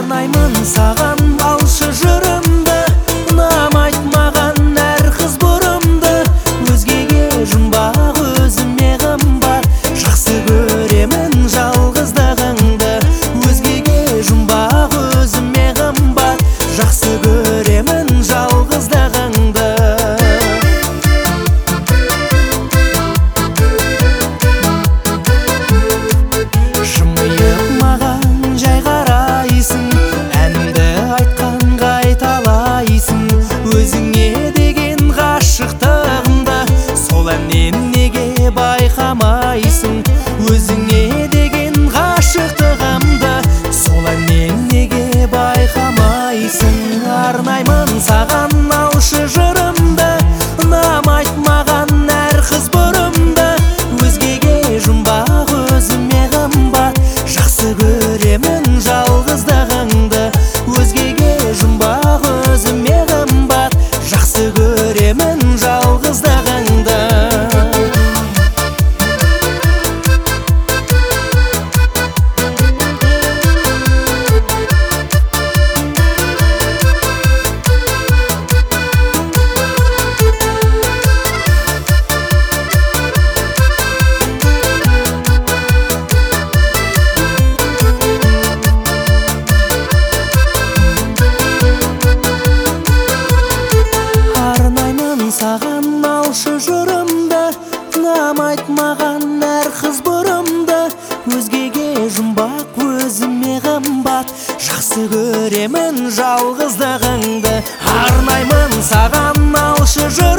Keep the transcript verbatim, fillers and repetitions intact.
арнаймын саған алшы жырымды, ұнамайды маған әр қыз бұрымды. Өзгеге жұмбақ, өзіме қымбат, жақсы көремін жалғыздығыңды. Өзгеге жұмбақ, өзіме қымбат, жақсы көремін жалғыздығыңды. Жымиып маған жай қарайсың, әнді айтқанға айталайсың. Өзіңе деген ғашықтығымды сол әннен неге байқамайсың? Өзіңе деген ғашықтығымды сол әннен неге байқамайсың? Арнаймын саған алшы жырымды, ұнамайды маған әр қыз бұрымды. Өзгеге жұмбақ, өзіме қымбат, жақсы көремін жалғыздығыңды. Өзгеге жұмбақ, өзіме қымбат, жақсы көремін жалғыздығыңды. Саған алшы жырымды, ұнамайды маған әр қыз бұрымды. Өзгеге жұмбақ, өзіме қымбат, жақсы көремін жалғыздығыңды. Арнаймын саған алшы жырымды.